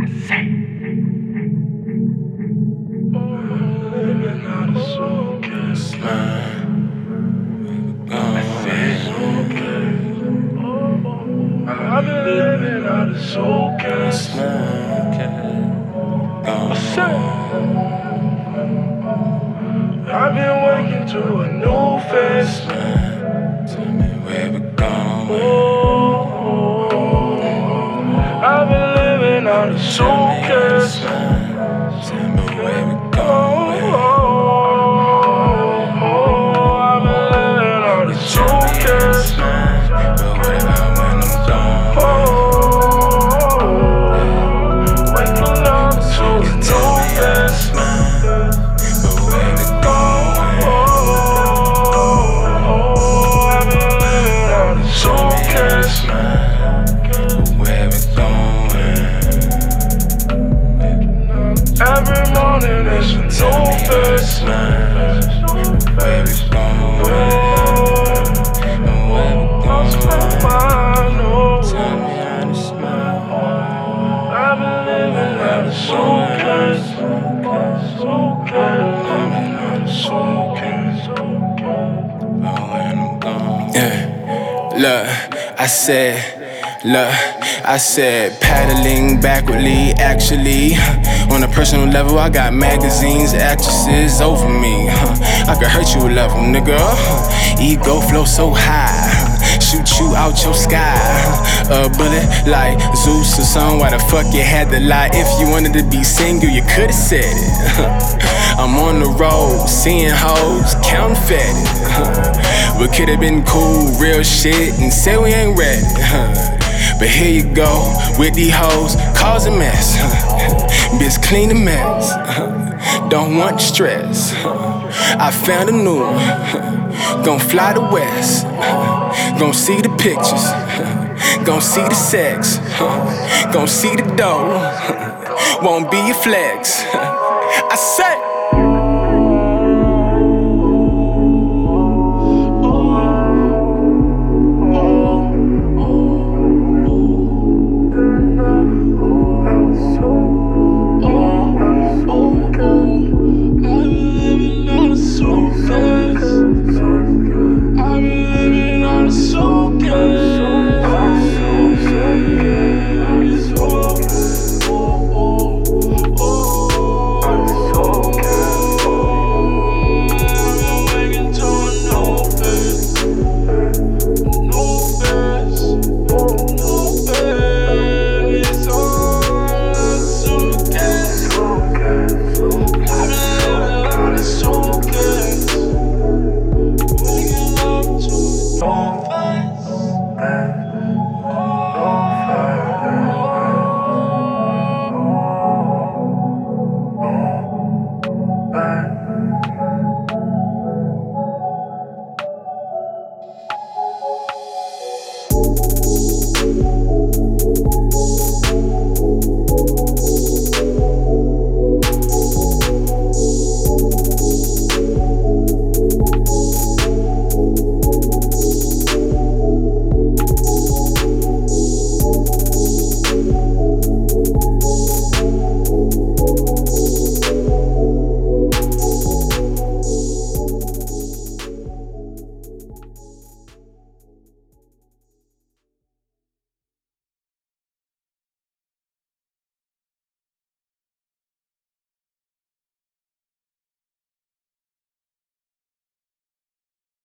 Living out of suitcase, man. I've been living out of suitcase, man. I've been waking to a new face, man. Tell me where we going. I've been living out of suitcase, man. Tell me where we going. I've been living out of suitcase, man. But what about when I'm gone? Waking up to a new face, man. But where we going? I've been living out of suitcase, man. But where we going? Every morning it's a new face, man. Where we going? Where we going? Tell me how to smile. I've been living out of suitcase, living out of suitcase. But when I'm gone, I said, paddling backwardly, actually. On a personal level, I got magazines, actresses over me. I could hurt you a level, nigga. Ego flow so high, shoot you out your sky. A bullet like Zeus or something. Why the fuck you had to lie? If you wanted to be single, you could've said it. I'm on the road, seeing hoes, counting fatty. But could've been cool, real shit, and say we ain't ready. But here you go, with these hoes, cause a mess. Bitch, clean a mess. Don't want stress. I found a new one. Gon' fly to west. Gon' see the pictures. Gon' see the sex. Gon' see the dough. Won't be your flex. I say